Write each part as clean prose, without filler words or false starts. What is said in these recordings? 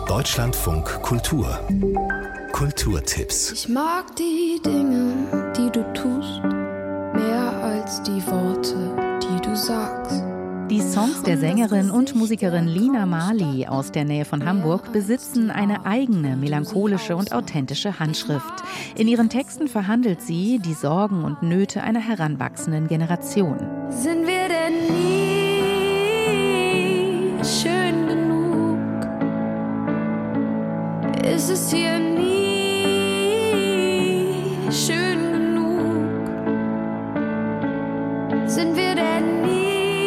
Deutschlandfunk Kultur. Kulturtipps. Ich mag die Dinge, die du tust, mehr als die Worte, die du sagst. Die Songs der Sängerin und Musikerin Lina Marley aus der Nähe von Hamburg besitzen eine eigene, melancholische und authentische Handschrift. In ihren Texten verhandelt sie die Sorgen und Nöte einer heranwachsenden Generation. Sind wir denn nie schön genug? Ist es hier nie schön genug? Sind wir denn nie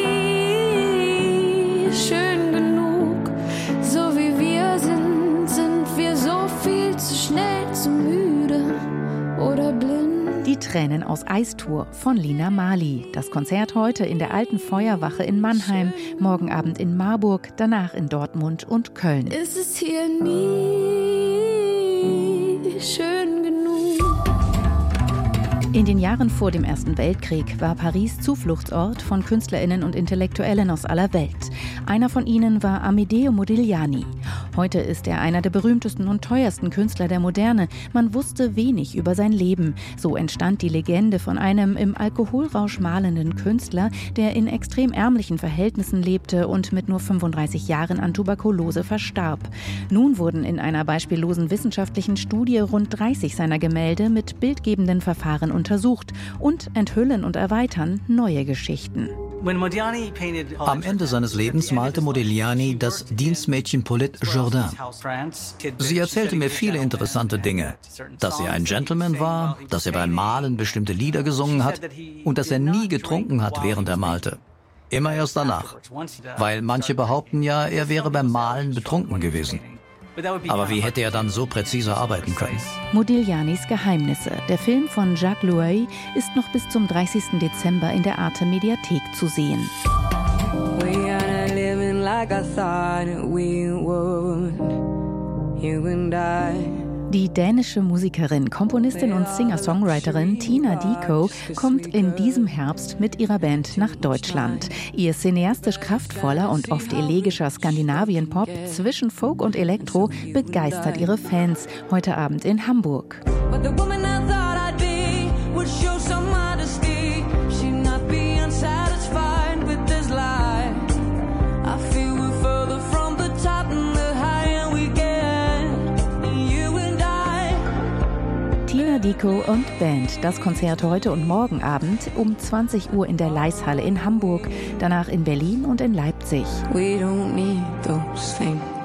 schön genug? So wie wir sind wir so viel zu schnell, zu müde oder blind. Die Tränen aus Eistour von Lina Marley. Das Konzert heute in der Alten Feuerwache in Mannheim, morgen Abend in Marburg, danach in Dortmund und Köln. Ist es hier nie schön genug? In den Jahren vor dem Ersten Weltkrieg war Paris Zufluchtsort von KünstlerInnen und Intellektuellen aus aller Welt. Einer von ihnen war Amedeo Modigliani. Heute ist er einer der berühmtesten und teuersten Künstler der Moderne. Man wusste wenig über sein Leben. So entstand die Legende von einem im Alkoholrausch malenden Künstler, der in extrem ärmlichen Verhältnissen lebte und mit nur 35 Jahren an Tuberkulose verstarb. Nun wurden in einer beispiellosen wissenschaftlichen Studie rund 30 seiner Gemälde mit bildgebenden Verfahren untersucht und enthüllen und erweitern neue Geschichten. Am Ende seines Lebens malte Modigliani das Dienstmädchen Paulette Jourdain. Sie erzählte mir viele interessante Dinge. Dass er ein Gentleman war, dass er beim Malen bestimmte Lieder gesungen hat und dass er nie getrunken hat, während er malte. Immer erst danach. Weil manche behaupten ja, er wäre beim Malen betrunken gewesen. Aber wie hätte er dann so präzise arbeiten können? Modiglianis Geheimnisse. Der Film von Jacques Louey ist noch bis zum 30. Dezember in der Arte Mediathek zu sehen. We are living like I thought we would, you and I. Die dänische Musikerin, Komponistin und Singer-Songwriterin Tina Dickow kommt in diesem Herbst mit ihrer Band nach Deutschland. Ihr cineastisch kraftvoller und oft elegischer Skandinavien-Pop zwischen Folk und Elektro begeistert ihre Fans. Heute Abend in Hamburg. Tina Dickow und Band. Das Konzert heute und morgen Abend um 20 Uhr in der Leishalle in Hamburg, danach in Berlin und in Leipzig. We don't need those things.